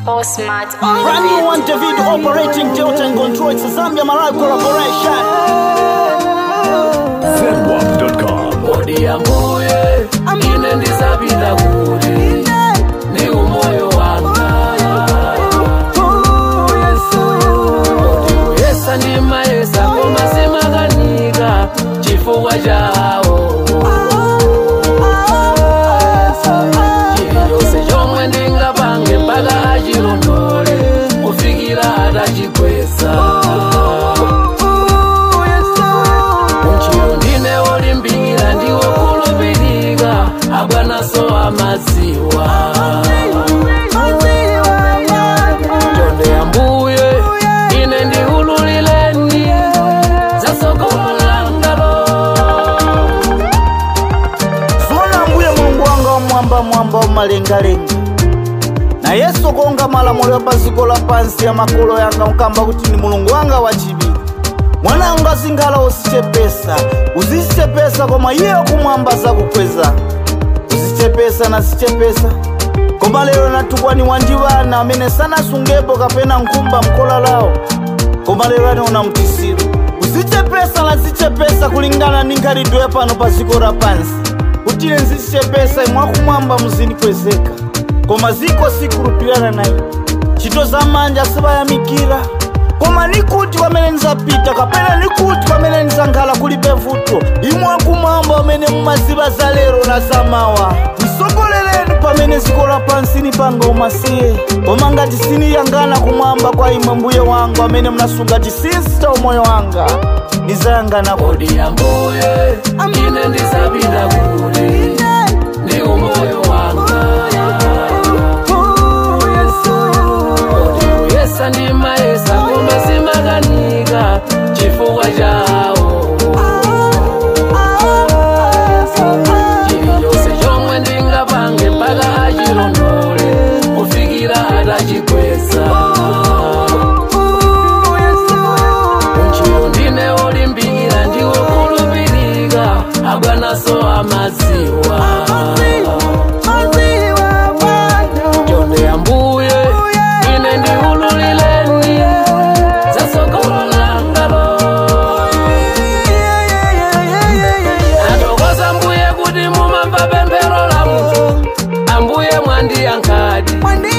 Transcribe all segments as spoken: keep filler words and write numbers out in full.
All smart on the Brand new beat. one David operating Delta and Control. It's a Zambia Malawi collaboration. Zenwap dot com. Odi ambuye ine ndisabila kuti ni umoyo wanga. Odi kuyesa ndi mayesa koma simakanika chifukwa chawo. Chiliyonse chomwe ndingapange mpaka achilondole kufikira atachikweza. Abwanaso amaziwa Tonde ambuye ine ndihululileni zasogolola ngalo. Zona ambuye Mulungu wanga omwamba mwamba omalengalenga. Na Yesu konga malamulo ya paziko la pansi ya makolo yanga mkamba kuti ni Mulungu wanga wachibiri. Mwana anga zingala usichepesa uzichepesa koma iye kumwamba za kukweza. Usichepesa na sichepesa koma lero natukwani wandivana amene sana sungepo kapena nkumba mkola lao koma lero aniona mtisiru. Usichepesa na sichepesa kulingana ningalidwe pano paziko la pansi utile nzichepesa imwa kumwamba mzini kwezeka koma ziko sikurupirana nayo chito za manja sibayamikira koma nikuti wamene nizapita kapena nikuti wamene nizangala kulibe vuto imwa kumwamba wamene mumaziba za lero na zamawa. Msogoleleni pamene zikola pansini panga umasiye koma ngati sini yangana kumwamba kwa imwe mbuye wanga wamene mnasunga chisista umoyo wanga nizayangana kodi. Odi ambuye ine ndisabila kuti ni umoyo wanga. Odi kuyesa ndi mayesa koma simakanika chifukwa chawo. Chiliyonse chomwe ndingapange mpaka achilondole kufikira atachikweza. Unchilo ndine olimbikira ndiwo kulupirika abwanaso amaziwa. Tonde ambuye ine ndihululileni zasogolola ngalo. Atokoza ambuye kuti mumamva pemphero la munthu ambuye mwandiyankhadi.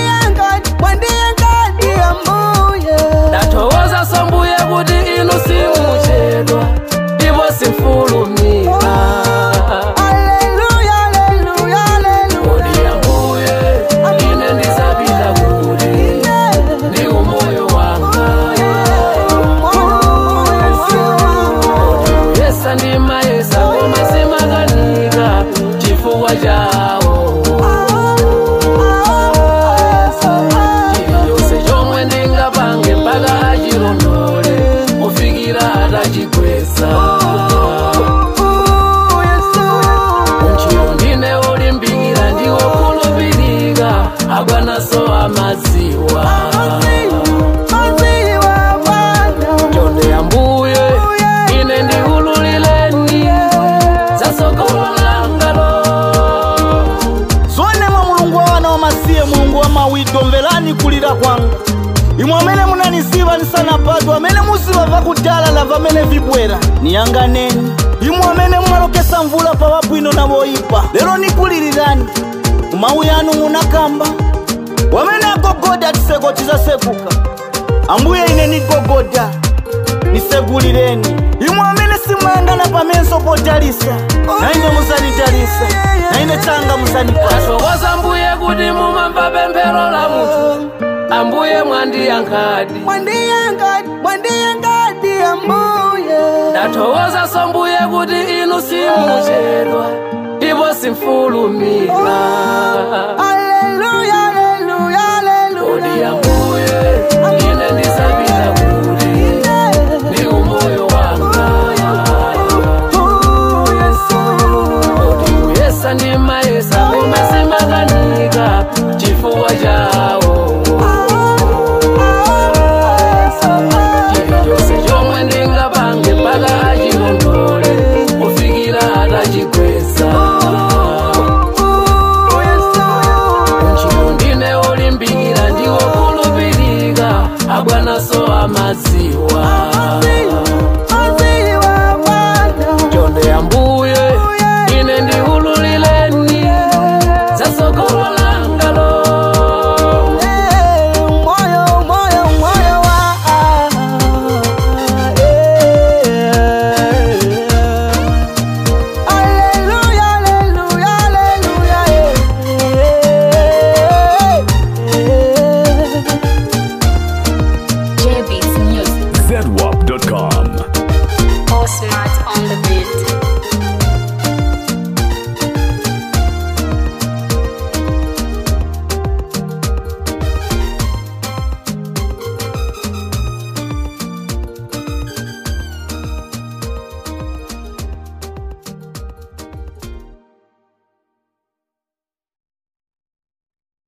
Ndatokoza so mbuye kuti inu simuchedwa ndipo simfulumira. Odi ambuye ine ndisabila kuti ni umoyo wanga. Odi kuyesa ndi mayesa koma simakanika chifukwa chawo. Chiliyonse chomwe ndingapange mpaka achilondole kufikira atachikweza. Unchilo ndine olimbikira ndiwo kulupirika abwanaso amaziwa. Tonde ambuye ine ndihululileni zasogolola ngalo. Zone mwa Mulungu wa wana wa masiye Mulungu wa mawido mvelani kulira kwanga. Imwe amene munanisiva nisana patu amene muziva vakudala la vamene vibwera niyanganeni. Imwe amene mumalokesa mvula pa wabwino na woipa lero nikulilirani umawu yanu munakamba wamene agogoda tiseko tizasekuka. Ambuye ine nigogoda nisegulireni. Imwe amene simuyangana pamenso potalisa na ine muzanitalisa na ine changa muzanipasa. Atokoza ambuye kuti mumamva pemphero la munthu ambuye mwandiyankhadi. Ndatokoza so mbuye kuti inu simuchedwa ndipo simfulumira. Odi ambuye ine ndisabila kuti ni umoyo wanga. Odi kuyesa ndi mayesa koma simakanika chifukwa chawo. Chiliyonse chomwe ndingapange mpaka achilondole kufikira atachikweza. Unchilo amaziwa